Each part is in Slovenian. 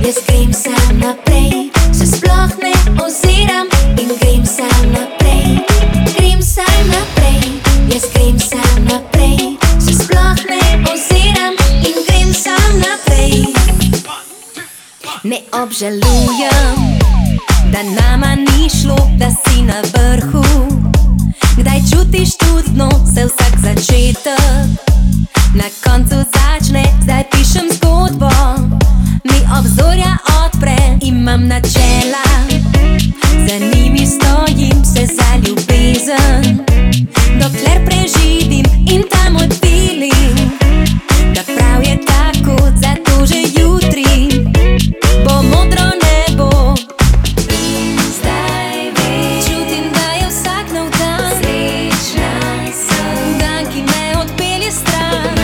Jaz grem sam naprej, se sploh ne oziram in grem sam naprej. Grem sam naprej, jaz grem sam naprej, se sploh ne oziram in grem sam naprej. Ne obžalujem, da nama ni šlo, da si na vrhu. Kdaj čutiš trudno se vsak začetek, na koncu začne, zdaj pišem zgodbo. Mi obzorja odpre, imam načela, za njimi stojim, se za ljubezen. Dokler preživim in ta moj feeling, da prav je tako, zato že jutri bo modro nebo. Zdaj veš, čutim, da je vsak nov dan srečna sem, dan, ki me odpelje stran.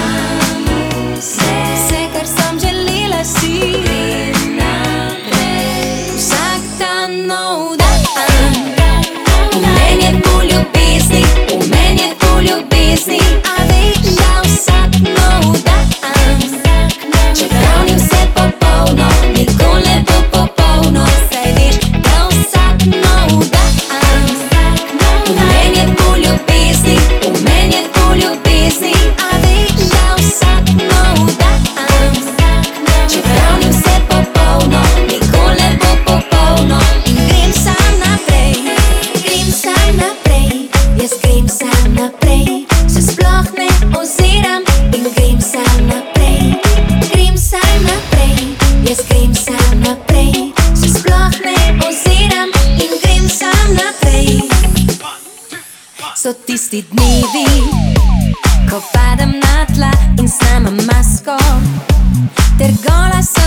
Vse, kar sem želela si, grem naprej. Vsak dan nov dan. V meni je pol ljubezni, v meni je pol ljubezni, a veš, da vsak nov dan, čeprav ni vse popolno, nikoli ne bo popolno. Saj veš, da vsak nov dan. V meni je pol ljubezni, v meni je pol ljubezni, a veš, da vsak nov dan, čeprav ni vse popolno, nikoli ne bo popolno. In grem sam naprej, grem sam naprej, jaz grem sam naprej, se sploh ne oziram in grem sam naprej. Grem sam naprej, jaz grem sam naprej, se sploh ne oziram in grem sam naprej. So tisti dnevi, ko padem na tla in snamem masko, ter gola